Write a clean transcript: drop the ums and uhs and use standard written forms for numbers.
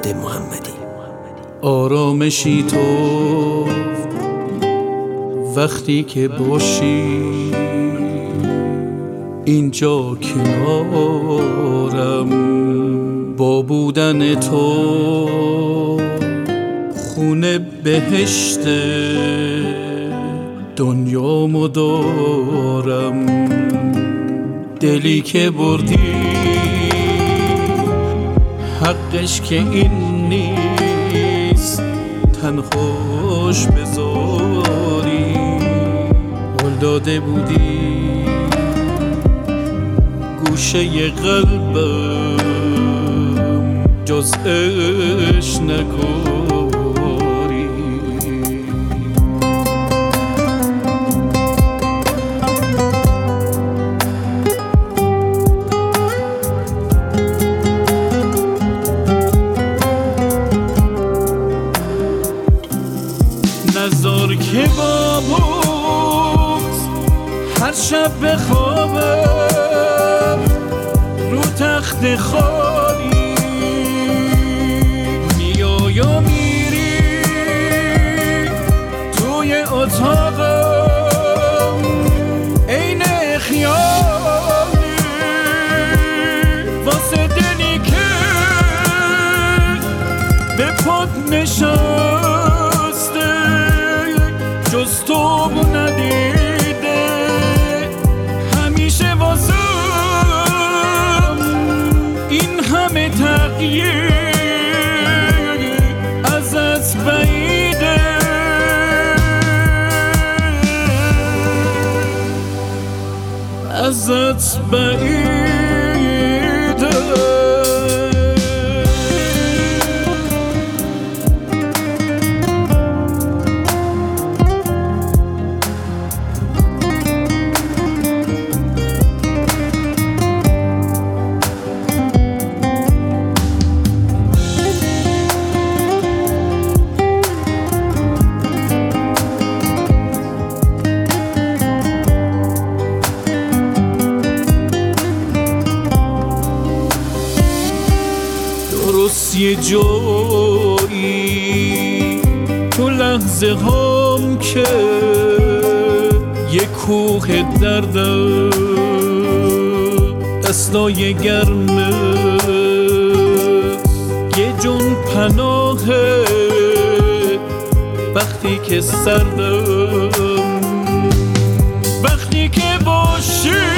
فرهاد محمدی. آرامشی تو وقتی که باشی اینجا کنارم، با بودن تو خونه بهشت دنیامو دارم. دلی که بردی حقش که این نیست تنهاش بذاری. قول داده بودی گوشه قلبم جز عشق نکاری. نذار که با بغض هر شب بخوابم رو تخت خالی. میای و میری توی اتاقم عین خیالی، واسه دلی که به پات نشسته جز تو ندیده. همیشه واسه این همه تغییر ازت بعیده. ازت بعیده. یه جایی تو لحظه هم که یه کوه دردم دستای گرمه یه جون پناهه وقتی که سردم. وقتی که باشی